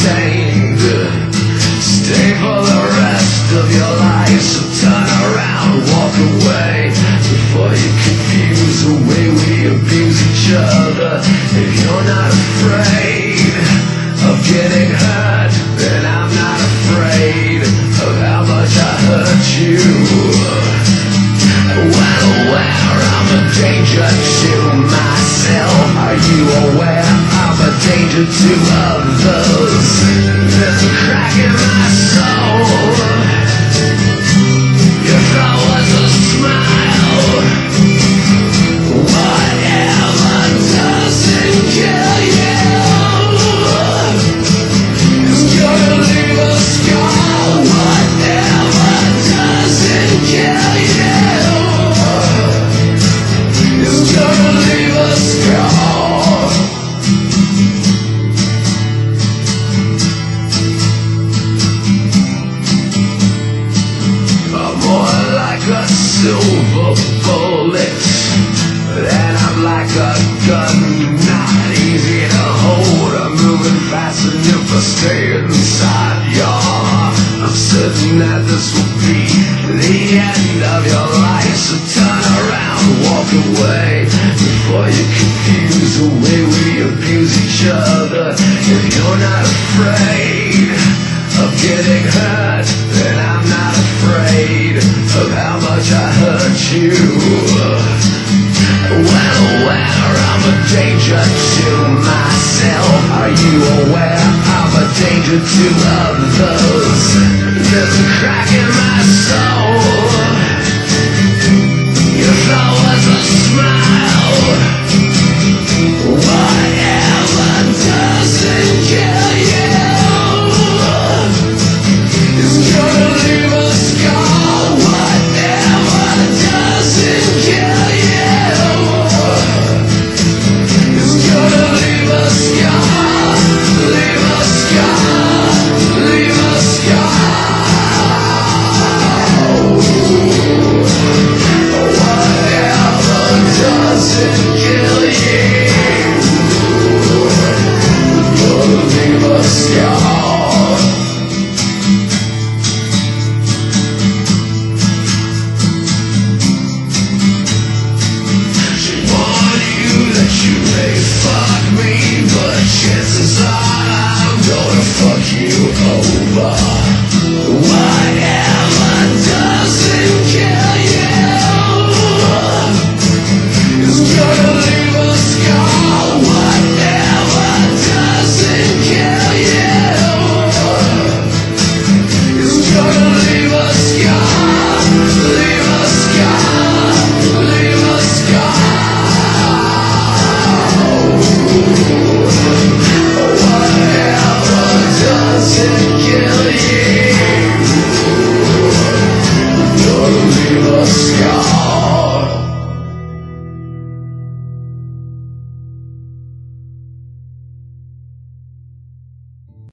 stained. Stay for the rest of your life, so turn around, walk away before you confuse the way we abuse each other. If you're not afraid of getting hurt, then I'm not afraid of how much I hurt you. Well aware I'm a danger to myself. Are you aware I'm a danger to others? There's a crack in my soul. Your thought was a smile. Whatever doesn't kill you is gonna leave a scar. Whatever doesn't kill you is gonna leave a scar. I'm more like a silver bullet than I'm like a gun. Not easy to hold. I'm moving fast enough to stay inside your heart. I'm certain that this will be the end of your life, so turn around, walk away before you confuse the way we abuse each other. If you're not afraid of getting hurt, then I'm not afraid of how much I hurt you. Well aware I'm a danger to myself. Are you aware I'm a danger to others? There's a crack in my soul. Your thought was a smile.